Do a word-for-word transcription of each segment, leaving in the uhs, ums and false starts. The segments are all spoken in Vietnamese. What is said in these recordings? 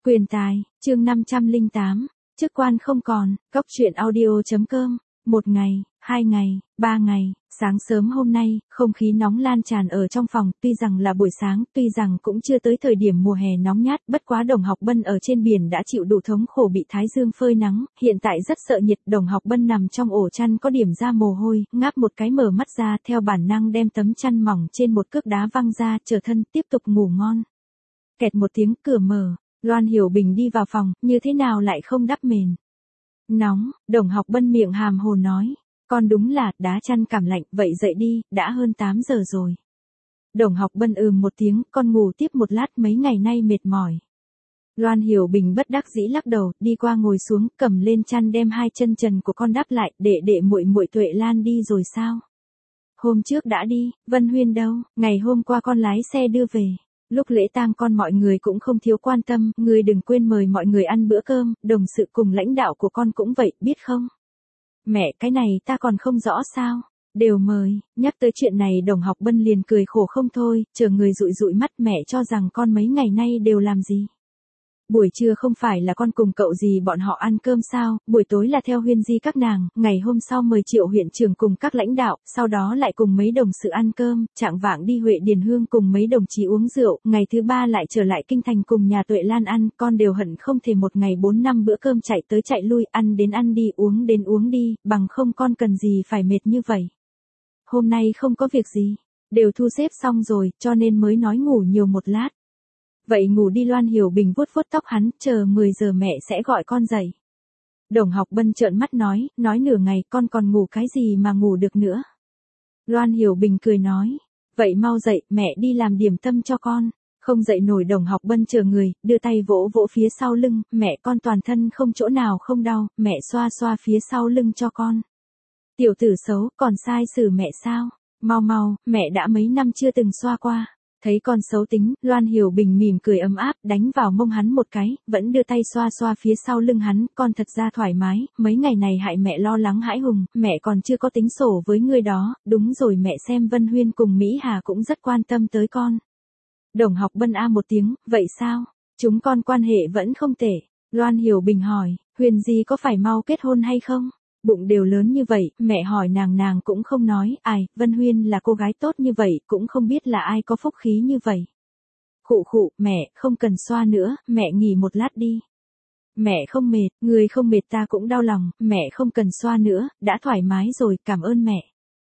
Quyền tài, chương năm trăm lẻ tám, chức quan không còn, cốc truyện audio.com, một ngày, hai ngày, ba ngày, sáng sớm hôm nay, không khí nóng lan tràn ở trong phòng, tuy rằng là buổi sáng, tuy rằng cũng chưa tới thời điểm mùa hè nóng nhát, bất quá Đồng Học Bân ở trên biển đã chịu đủ thống khổ bị thái dương phơi nắng, hiện tại rất sợ nhiệt, Đồng Học Bân nằm trong ổ chăn có điểm ra mồ hôi, ngáp một cái mở mắt ra, theo bản năng đem tấm chăn mỏng trên một cước đá văng ra, trở thân, tiếp tục ngủ ngon. Kẹt một tiếng cửa mở. Loan Hiểu Bình đi vào phòng, như thế nào lại không đắp mền. Nóng, Đồng Học Bân miệng hàm hồ nói. Con đúng là, đá chăn cảm lạnh, vậy dậy đi, đã hơn tám giờ rồi. Đồng Học Bân ừm một tiếng, con ngủ tiếp một lát mấy ngày nay mệt mỏi. Loan Hiểu Bình bất đắc dĩ lắc đầu, đi qua ngồi xuống, cầm lên chăn đem hai chân trần của con đắp lại, đệ đệ muội muội Tuệ Lan đi rồi sao? Hôm trước đã đi, Vân Huyên đâu, ngày hôm qua con lái xe đưa về. Lúc lễ tang con mọi người cũng không thiếu quan tâm, người đừng quên mời mọi người ăn bữa cơm, đồng sự cùng lãnh đạo của con cũng vậy, biết không? Mẹ, cái này ta còn không rõ sao? Đều mời, nhắc tới chuyện này Đồng Học Bân liền cười khổ không thôi, chờ người dụi dụi mắt mẹ cho rằng con mấy ngày nay đều làm gì? Buổi trưa không phải là con cùng cậu gì bọn họ ăn cơm sao, buổi tối là theo Huyên Di các nàng, ngày hôm sau mời Triệu huyện trưởng cùng các lãnh đạo, sau đó lại cùng mấy đồng sự ăn cơm, trạng vạng đi Huệ Điền Hương cùng mấy đồng chí uống rượu, ngày thứ ba lại trở lại Kinh Thành cùng nhà Tuệ Lan ăn, con đều hận không thể một ngày bốn năm bữa cơm chạy tới chạy lui, ăn đến ăn đi, uống đến uống đi, bằng không con cần gì phải mệt như vậy. Hôm nay không có việc gì, đều thu xếp xong rồi, cho nên mới nói ngủ nhiều một lát. Vậy ngủ đi. Loan Hiểu Bình vuốt vuốt tóc hắn, chờ mười giờ mẹ sẽ gọi con dậy. Đồng Học Bân trợn mắt nói, nói nửa ngày con còn ngủ cái gì mà ngủ được nữa. Loan Hiểu Bình cười nói, vậy mau dậy, mẹ đi làm điểm tâm cho con. Không dậy nổi. Đồng Học Bân chờ người, đưa tay vỗ vỗ phía sau lưng, mẹ con toàn thân không chỗ nào không đau, mẹ xoa xoa phía sau lưng cho con. Tiểu tử xấu, còn sai xử mẹ sao? Mau mau, mẹ đã mấy năm chưa từng xoa qua. Thấy con xấu tính, Loan Hiểu Bình mỉm cười ấm áp, đánh vào mông hắn một cái, vẫn đưa tay xoa xoa phía sau lưng hắn, con thật ra thoải mái, mấy ngày này hại mẹ lo lắng hãi hùng, mẹ còn chưa có tính sổ với ngươi đó, đúng rồi mẹ xem Vân Huyên cùng Mỹ Hà cũng rất quan tâm tới con. Đồng Học Bân a một tiếng, vậy sao? Chúng con quan hệ vẫn không tệ. Loan Hiểu Bình hỏi, Huyền Di có phải mau kết hôn hay không? Bụng đều lớn như vậy, mẹ hỏi nàng nàng cũng không nói, ai, Vân Huyên là cô gái tốt như vậy, cũng không biết là ai có phúc khí như vậy. Khụ khụ, mẹ, không cần xoa nữa, mẹ nghỉ một lát đi. Mẹ không mệt, người không mệt ta cũng đau lòng, mẹ không cần xoa nữa, đã thoải mái rồi, cảm ơn mẹ.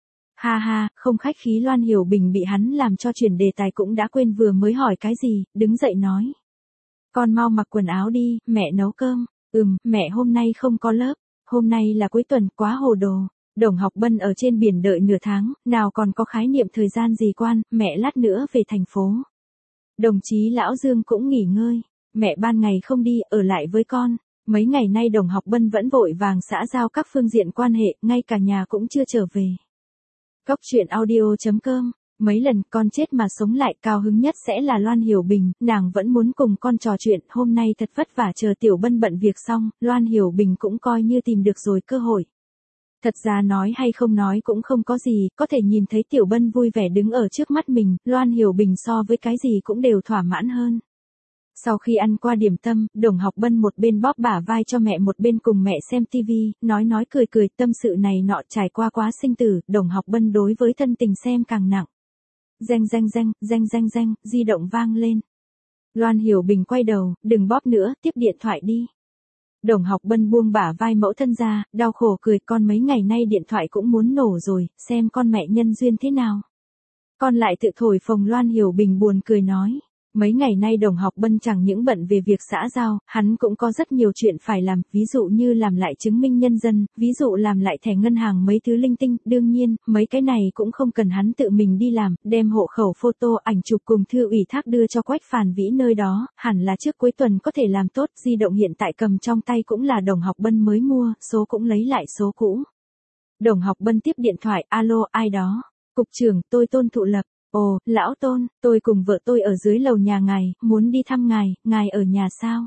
Ha ha, không khách khí. Loan Hiểu Bình bị hắn làm cho chuyển đề tài cũng đã quên vừa mới hỏi cái gì, đứng dậy nói. Con mau mặc quần áo đi, mẹ nấu cơm. Ừm, mẹ hôm nay không có lớp. Hôm nay là cuối tuần, quá hồ đồ. Đồng Học Bân ở trên biển đợi nửa tháng, nào còn có khái niệm thời gian gì quan, mẹ lát nữa về thành phố. Đồng chí Lão Dương cũng nghỉ ngơi, mẹ ban ngày không đi, ở lại với con. Mấy ngày nay Đồng Học Bân vẫn vội vàng xã giao các phương diện quan hệ, ngay cả nhà cũng chưa trở về. Cốc truyện audio.com. Mấy lần con chết mà sống lại, cao hứng nhất sẽ là Loan Hiểu Bình, nàng vẫn muốn cùng con trò chuyện, hôm nay thật vất vả chờ Tiểu Bân bận việc xong, Loan Hiểu Bình cũng coi như tìm được rồi cơ hội. Thật ra nói hay không nói cũng không có gì, có thể nhìn thấy Tiểu Bân vui vẻ đứng ở trước mắt mình, Loan Hiểu Bình so với cái gì cũng đều thỏa mãn hơn. Sau khi ăn qua điểm tâm, Đồng Học Bân một bên bóp bả vai cho mẹ một bên cùng mẹ xem tivi, nói nói cười cười, tâm sự này nọ trải qua quá sinh tử, Đồng Học Bân đối với thân tình xem càng nặng. Reng reng reng, reng reng reng, di động vang lên. Loan Hiểu Bình quay đầu, đừng bóp nữa, tiếp điện thoại đi. Đồng Học Bân buông bả vai mẫu thân ra, đau khổ cười, con mấy ngày nay điện thoại cũng muốn nổ rồi, xem con mẹ nhân duyên thế nào. Con lại tự thổi phồng. Loan Hiểu Bình buồn cười nói. Mấy ngày nay Đồng Học Bân chẳng những bận về việc xã giao, hắn cũng có rất nhiều chuyện phải làm, ví dụ như làm lại chứng minh nhân dân, ví dụ làm lại thẻ ngân hàng mấy thứ linh tinh, đương nhiên, mấy cái này cũng không cần hắn tự mình đi làm, đem hộ khẩu photo ảnh chụp cùng thư ủy thác đưa cho Quách Phàn Vĩ nơi đó, hẳn là trước cuối tuần có thể làm tốt, di động hiện tại cầm trong tay cũng là Đồng Học Bân mới mua, số cũng lấy lại số cũ. Đồng Học Bân tiếp điện thoại, alo, ai đó? Cục trưởng, tôi Tôn Thụ Lập. Ồ, lão Tôn, tôi cùng vợ tôi ở dưới lầu nhà ngài, muốn đi thăm ngài, ngài ở nhà sao?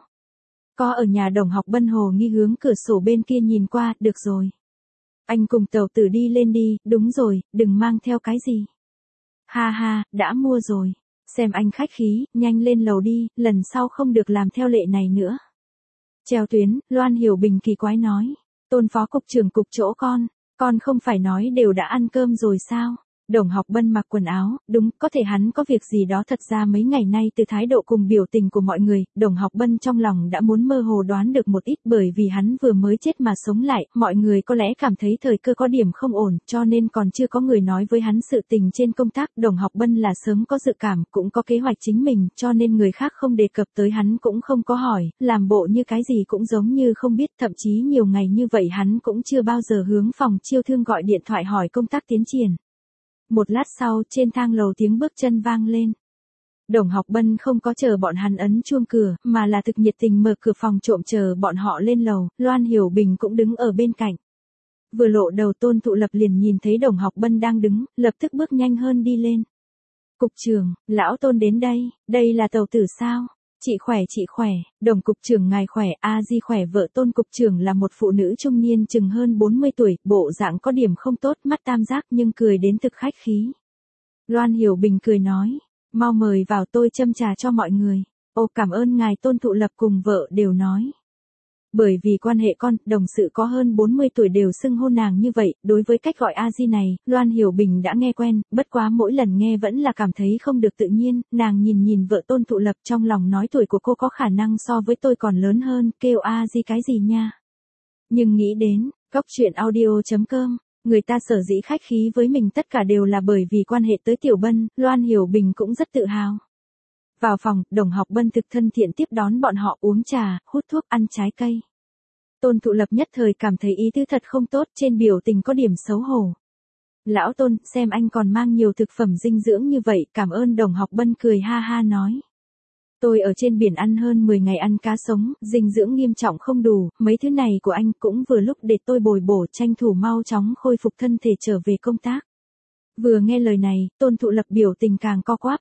Có ở nhà. Đồng Học Bân hồ nghi hướng cửa sổ bên kia nhìn qua, được rồi. Anh cùng tàu tử đi lên đi, đúng rồi, đừng mang theo cái gì. Ha ha, đã mua rồi. xem anh khách khí, nhanh lên lầu đi, lần sau không được làm theo lệ này nữa. Treo tuyến, Loan Hiểu Bình kỳ quái nói. Tôn phó cục trưởng cục chỗ con, con không phải nói đều đã ăn cơm rồi sao? Đồng Học Bân mặc quần áo, đúng, có thể hắn có việc gì đó, thật ra mấy ngày nay từ thái độ cùng biểu tình của mọi người, Đồng Học Bân trong lòng đã muốn mơ hồ đoán được một ít, bởi vì hắn vừa mới chết mà sống lại, mọi người có lẽ cảm thấy thời cơ có điểm không ổn, cho nên còn chưa có người nói với hắn sự tình trên công tác. Đồng Học Bân là sớm có dự cảm, cũng có kế hoạch chính mình, cho nên người khác không đề cập tới hắn cũng không có hỏi, làm bộ như cái gì cũng giống như không biết, thậm chí nhiều ngày như vậy hắn cũng chưa bao giờ hướng phòng chiêu thương gọi điện thoại hỏi công tác tiến triển. Một lát sau, trên thang lầu tiếng bước chân vang lên. Đồng Học Bân không có chờ bọn hắn ấn chuông cửa, mà là thực nhiệt tình mở cửa phòng trộm chờ bọn họ lên lầu, Loan Hiểu Bình cũng đứng ở bên cạnh. Vừa lộ đầu Tôn Thụ Lập liền nhìn thấy Đồng Học Bân đang đứng, lập tức bước nhanh hơn đi lên. Cục trưởng, lão Tôn đến đây, đây là tàu tử sao? Chị khỏe chị khỏe, Đồng cục trưởng ngài khỏe, a di khỏe. Vợ Tôn cục trưởng là một phụ nữ trung niên chừng hơn bốn mươi tuổi, bộ dạng có điểm không tốt, mắt tam giác nhưng cười đến thực khách khí. Loan Hiểu Bình cười nói, mau mời vào, tôi châm trà cho mọi người. Ô, cảm ơn ngài. Tôn Thụ Lập cùng vợ đều nói. Bởi vì quan hệ con, đồng sự có hơn bốn mươi tuổi đều xưng hô nàng như vậy, đối với cách gọi a di này, Loan Hiểu Bình đã nghe quen, bất quá mỗi lần nghe vẫn là cảm thấy không được tự nhiên, nàng nhìn nhìn vợ Tôn Thụ Lập trong lòng nói tuổi của cô có khả năng so với tôi còn lớn hơn, kêu a di cái gì nha. Nhưng nghĩ đến, góc chuyện audio chấm com, người ta sở dĩ khách khí với mình tất cả đều là bởi vì quan hệ tới Tiểu Bân, Loan Hiểu Bình cũng rất tự hào. Vào phòng, Đồng Học Bân thực thân thiện tiếp đón bọn họ uống trà, hút thuốc, ăn trái cây. Tôn Thụ Lập nhất thời cảm thấy ý tứ thật không tốt, trên biểu tình có điểm xấu hổ. Lão Tôn, xem anh còn mang nhiều thực phẩm dinh dưỡng như vậy, cảm ơn. Đồng Học Bân cười ha ha nói. Tôi ở trên biển ăn hơn mười ngày ăn cá sống, dinh dưỡng nghiêm trọng không đủ, mấy thứ này của anh cũng vừa lúc để tôi bồi bổ, tranh thủ mau chóng khôi phục thân thể trở về công tác. Vừa nghe lời này, Tôn Thụ Lập biểu tình càng co quắp.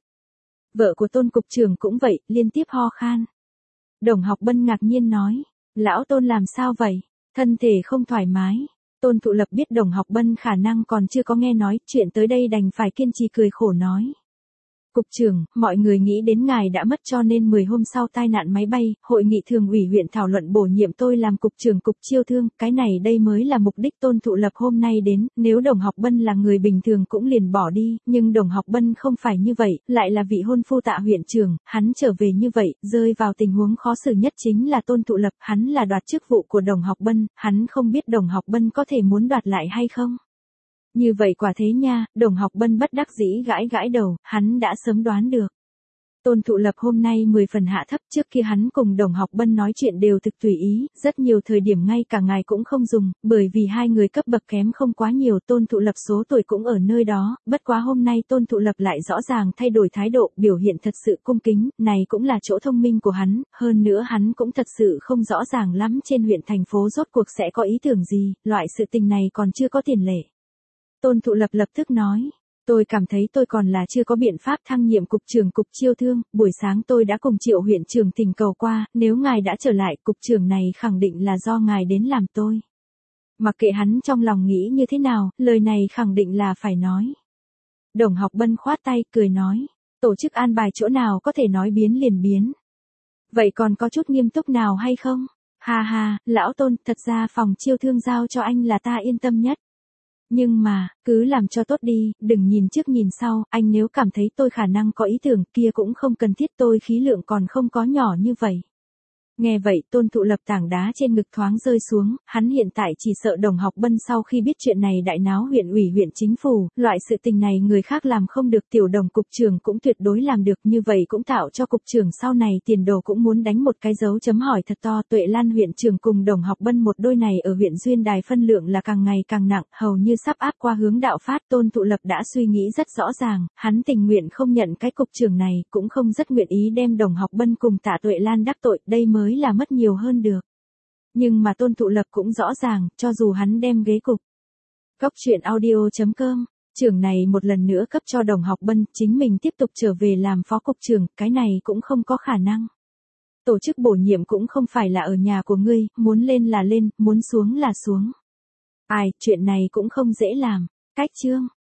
Vợ của Tôn cục trưởng cũng vậy, liên tiếp ho khan. Đồng Học Bân ngạc nhiên nói, lão Tôn làm sao vậy? Thân thể không thoải mái. Tôn Thụ Lập biết Đồng Học Bân khả năng còn chưa có nghe nói, chuyện tới đây đành phải kiên trì cười khổ nói. Cục trưởng, mọi người nghĩ đến ngài đã mất cho nên mười hôm sau tai nạn máy bay, hội nghị thường ủy huyện thảo luận bổ nhiệm tôi làm cục trưởng cục chiêu thương, cái này đây mới là mục đích Tôn Thụ Lập hôm nay đến, nếu Đồng Học Bân là người bình thường cũng liền bỏ đi, nhưng Đồng Học Bân không phải như vậy, lại là vị hôn phu Tạ huyện trưởng, hắn trở về như vậy, rơi vào tình huống khó xử nhất chính là Tôn Thụ Lập, hắn là đoạt chức vụ của Đồng Học Bân, hắn không biết Đồng Học Bân có thể muốn đoạt lại hay không. Như vậy quả thế nha, Đồng Học Bân bất đắc dĩ gãi gãi đầu, hắn đã sớm đoán được. Tôn Thụ Lập hôm nay mười phần hạ thấp, trước kia hắn cùng Đồng Học Bân nói chuyện đều thực tùy ý, rất nhiều thời điểm ngay cả ngài cũng không dùng, bởi vì hai người cấp bậc kém không quá nhiều, Tôn Thụ Lập số tuổi cũng ở nơi đó, bất quá hôm nay Tôn Thụ Lập lại rõ ràng thay đổi thái độ, biểu hiện thật sự cung kính, này cũng là chỗ thông minh của hắn, hơn nữa hắn cũng thật sự không rõ ràng lắm trên huyện thành phố rốt cuộc sẽ có ý tưởng gì, loại sự tình này còn chưa có tiền lệ. Tôn Thụ Lập lập tức nói, tôi cảm thấy tôi còn là chưa có biện pháp thăng nhiệm cục trưởng cục chiêu thương, buổi sáng tôi đã cùng Triệu huyện trưởng thỉnh cầu qua, nếu ngài đã trở lại, cục trưởng này khẳng định là do ngài đến làm tôi. Mặc kệ hắn trong lòng nghĩ như thế nào, lời này khẳng định là phải nói. Đồng Học Bân khoát tay, cười nói, tổ chức an bài chỗ nào có thể nói biến liền biến. Vậy còn có chút nghiêm túc nào hay không? Ha ha, lão Tôn, thật ra phòng chiêu thương giao cho anh là ta yên tâm nhất. Nhưng mà, cứ làm cho tốt đi, đừng nhìn trước nhìn sau, anh nếu cảm thấy tôi khả năng có ý tưởng kia cũng không cần thiết, tôi khí lượng còn không có nhỏ như vậy. Nghe vậy, Tôn Thụ Lập tảng đá trên ngực thoáng rơi xuống, hắn hiện tại chỉ sợ Đồng Học Bân sau khi biết chuyện này đại náo huyện ủy huyện chính phủ, loại sự tình này người khác làm không được, Tiểu Đồng cục trưởng cũng tuyệt đối làm được, như vậy cũng tạo cho cục trưởng sau này tiền đồ cũng muốn đánh một cái dấu chấm hỏi thật to. Tuệ Lan huyện trưởng cùng Đồng Học Bân một đôi này ở huyện Duyên Đài phân lượng là càng ngày càng nặng, hầu như sắp áp qua hướng đạo phát. Tôn Thụ Lập đã suy nghĩ rất rõ ràng, hắn tình nguyện không nhận cái cục trưởng này, cũng không rất nguyện ý đem Đồng Học Bân cùng Tạ Tuệ Lan đắc tội, đây mới là mất nhiều hơn được. Nhưng mà Tôn Thụ Lập cũng rõ ràng, cho dù hắn đem ghế cục. Góc chuyện audio chấm com, trưởng này một lần nữa cấp cho Đồng Học Bân, chính mình tiếp tục trở về làm phó cục trưởng, cái này cũng không có khả năng. Tổ chức bổ nhiệm cũng không phải là ở nhà của ngươi, muốn lên là lên, muốn xuống là xuống. Ai, chuyện này cũng không dễ làm. Cách chương